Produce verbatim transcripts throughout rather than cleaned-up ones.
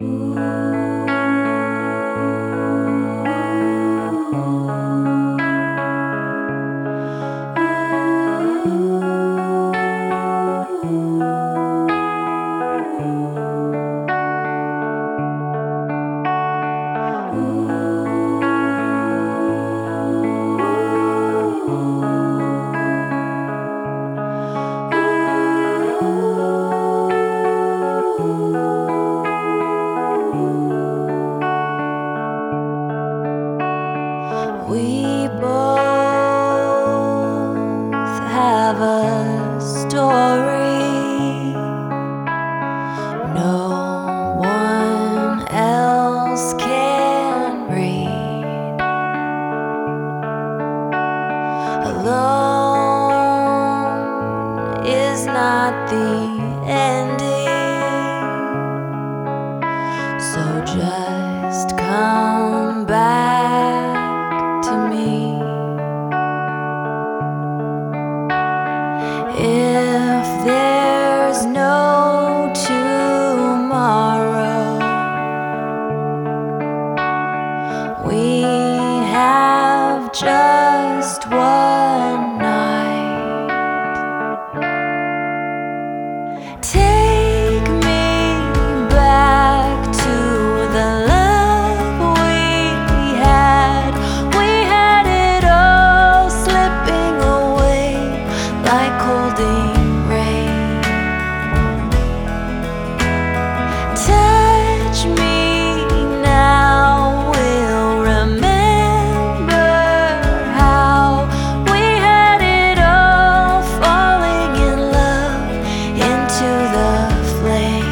We both have a story no one else can read. Alone is not the ending, so just come back to me. If there's no tomorrow, we have just one night. Take me back to the love we had. We had it all slipping away like holding rain. Touch me now, we'll remember how we had it all, falling in love into the flame.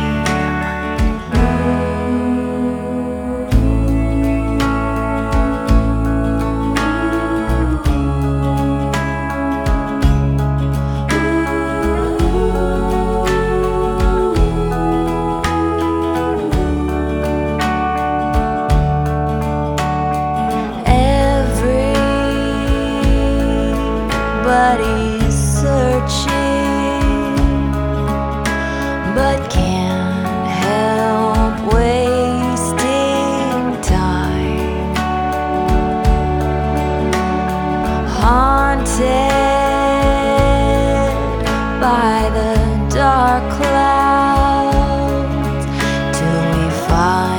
Everybody's searching, but can't help wasting time. Haunted by the dark clouds till we find